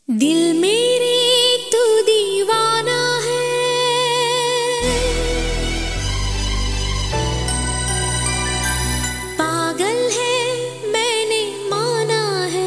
दिल मेरे तू दीवाना है, पागल है मैंने माना है।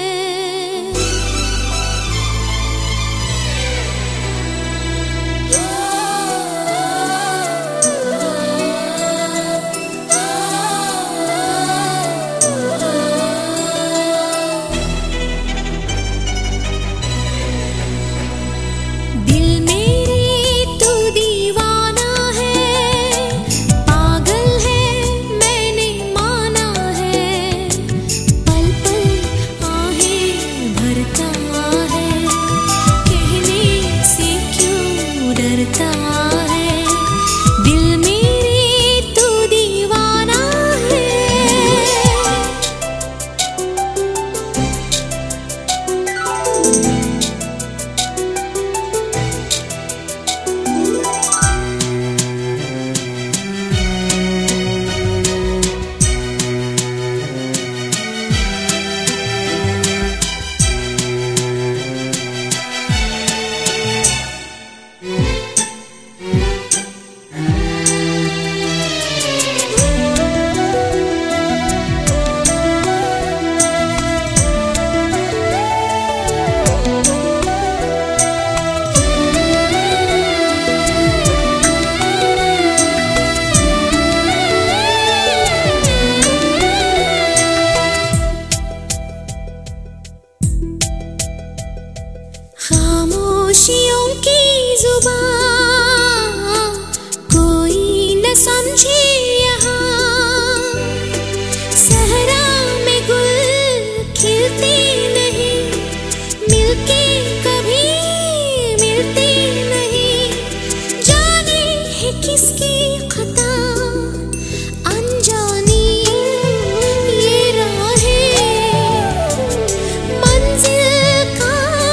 खामोशियों की जुबान कोई न समझे यहाँ, सहरा में गुल खिलते नहीं, मिलके कभी मिलते नहीं। जाने है किसकी खता अनजानी ये राहें, मंजिल का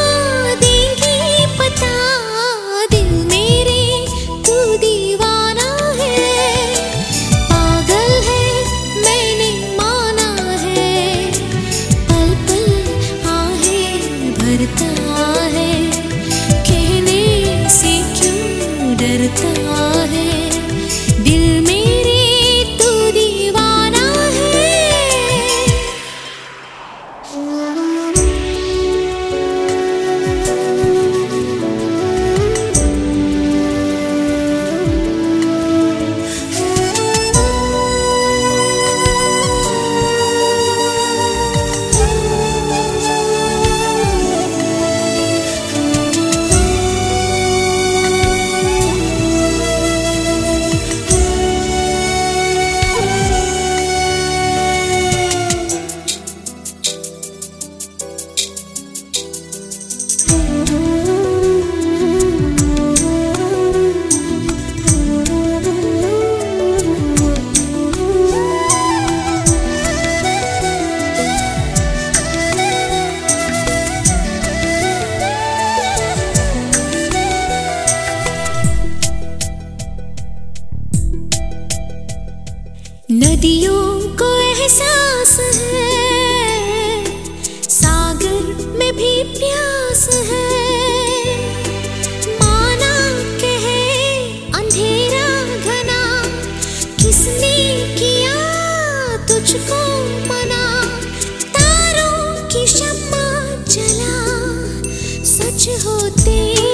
नदियों को एहसास है, सागर में भी प्यास है। माना के है अंधेरा घना, किसने किया तुझको मना। तारों की शम्मा जला सच होते